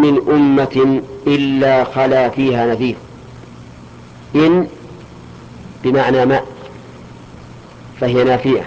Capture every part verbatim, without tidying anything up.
من أمة إلا خلا فيها نذير. إن بمعنى ما، فهي نافية،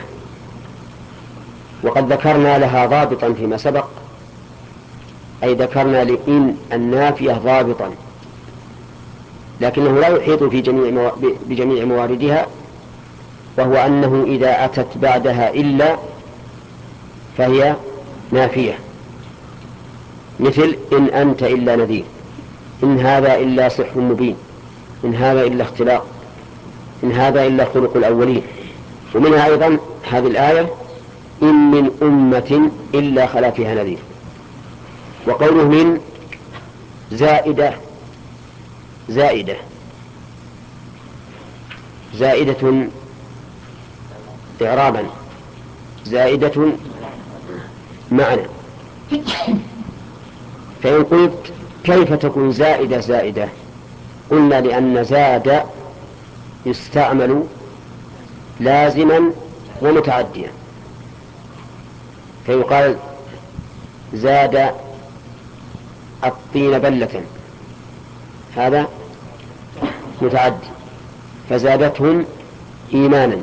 وقد ذكرنا لها ضابطا فيما سبق، أي ذكرنا لإن النافية ضابطا، لكنه لا يحيط في جميع مو... بجميع مواردها، وهو أنه إذا أتت بعدها إلا فهي نافية، مثل إن أنت إلا نذير، إن هذا إلا سحر مبين، إن هذا إلا اختلاق، إن هذا إلا خلق الأولين. ومنها أيضا هذه الآية إن من أمة إلا خلا فيها نذير. وقوله من زائدة زائدة زائدة إعرابا، زائدة معنى. فإن قلت كيف تكون زائدة زائدة، قلنا لأن زاد يستعمل لازما ومتعديا، فيقال زاد الطين بلة، هذا متعدي، فزادتهم إيمانا،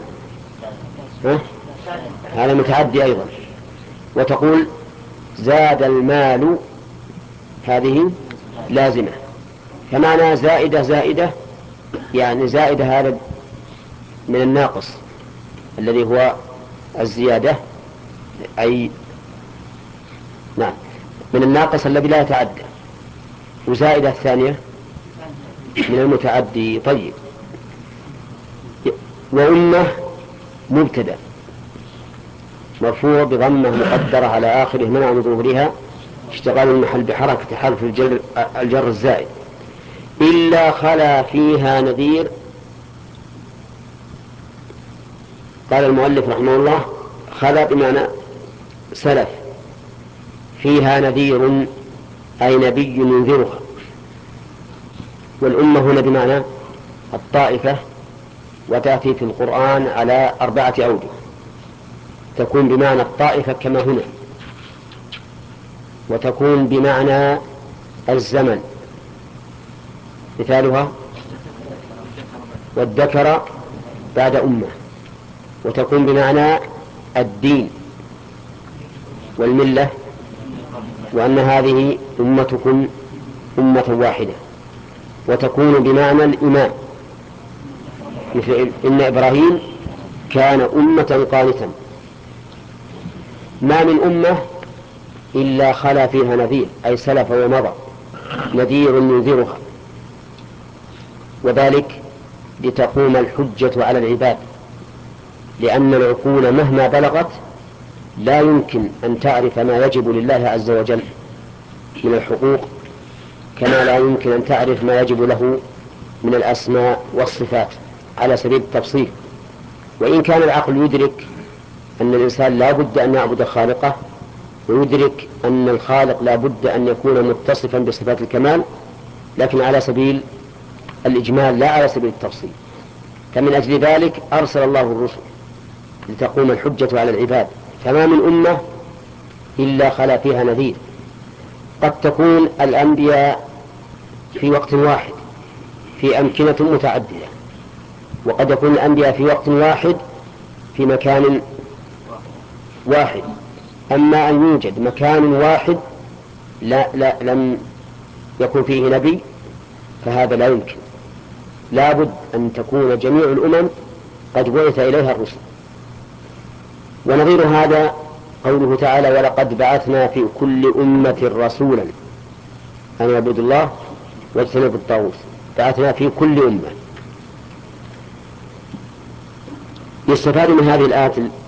هذا متعدي أيضا. وتقول زاد المال، هذه لازمة. فمعنى زائدة زائدة يعني زائدة هذا من الناقص الذي هو الزيادة، أي نعم من الناقص الذي لا يتعدى، وزائدة الثانية من المتعدي. طيب، وأمة مبتدأ مرفوع بضمة مقدرة على آخره منع من ظهورها اشتغال المحل بحركة حرف الجر, الجر الزائد. إلا خلا فيها نذير. قال المؤلف رحمه الله خلا بمعنى سلف، فيها نذير أي نبي ينذرها. والأمة هنا بمعنى الطائفة، وتأتي في القرآن على أربعة أوجه، تكون بمعنى الطائفة كما هنا، وتكون بمعنى الزمن، مثالها والذكر بعد أمة، وتكون بمعنى الدين والملة، وأن هذه أمتكم أمة واحدة، وتكون بمعنى الإمام، مثل إن إبراهيم كان أمة قانتا. ما من أمة إلا خلا فيها نذير، أي سلف ومضى نذير ينذرها، وذلك لتقوم الحجة على العباد، لأن العقول مهما بلغت لا يمكن أن تعرف ما يجب لله عز وجل من الحقوق، كما لا يمكن أن تعرف ما يجب له من الأسماء والصفات على سبيل التفصيل. وإن كان العقل يدرك أن الإنسان لا بد أن يعبد خالقه، ويدرك أن الخالق لا بد أن يكون متصفا بصفات الكمال، لكن على سبيل الإجمال لا على سبيل التفصيل. فمن أجل ذلك أرسل الله الرسل لتقوم الحجة على العباد. فما من أمة إلا خلا فيها نذير. قد تكون الأنبياء في وقت واحد في أمكنة متعددة، وقد يكون الأنبياء في وقت واحد في مكان واحد. أما أن يوجد مكان واحد لا, لا لم يكن فيه نبي فهذا لا يمكن، لا بد أن تكون جميع الأمم قد بعث إليها الرسل. ونظير هذا قوله تعالى ولقد بعثنا في كل أمة رسولا أن يعبدوا الله واجتنبوا الطاغوت. بعثنا في كل أمة. يستفاد من هذه الآية